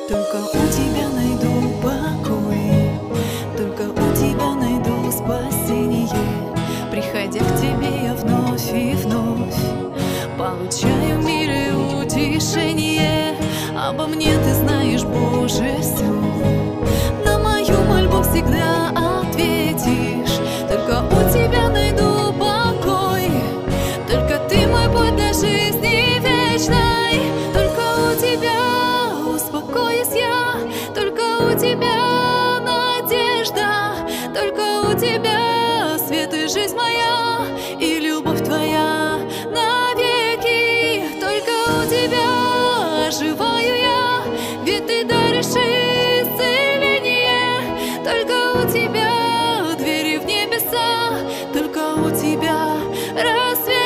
Только у тебя найду покой, только у тебя найду спасение. Приходя к тебе, я вновь и вновь получаю в мире утешение. Обо мне ты знаешь, Боже, все. На мою мольбу всегда ответишь. Только у тебя найду покой, только ты мой путь для жизни вечной. Только у тебя успокоюсь я, только у тебя надежда, только у тебя свет и жизнь моя, и любовь твоя навеки. Только у тебя оживаю я, ведь ты даришь исцеление. Только у тебя двери в небеса, только у тебя рассвет.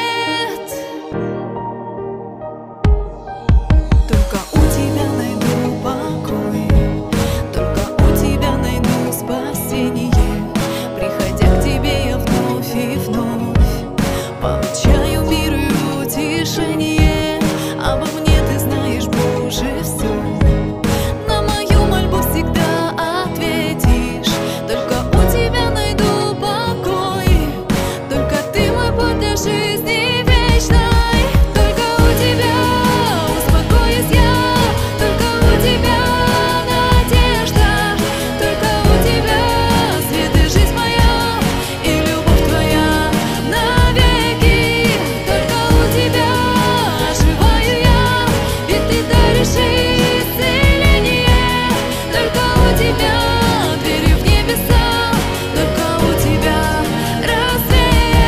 Только у тебя найду покой, только у тебя найду спасение. Приходя к тебе, я вновь и вновь получаю мир и утешение. Обо мне ты знаешь, Боже, все. На мою мольбу всегда ответишь. Только у тебя найду покой, только ты мой путь для жизни вечной. Только у тебя успокоюсь я, только у тебя надежда, только у тебя свет и жизнь моя, и любовь твоя навеки. Только у тебя оживаю я, ведь ты даришь исцеление. Только у тебя двери в небеса, только у тебя рассвет.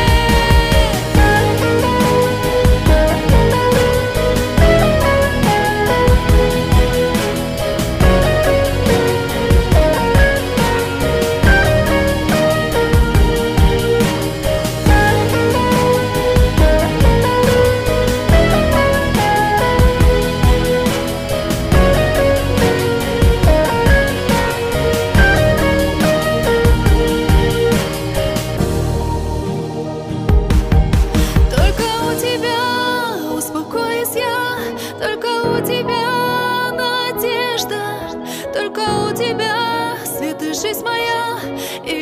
Только у тебя успокоюсь я, только у тебя надежда, только у тебя свет и жизнь моя, и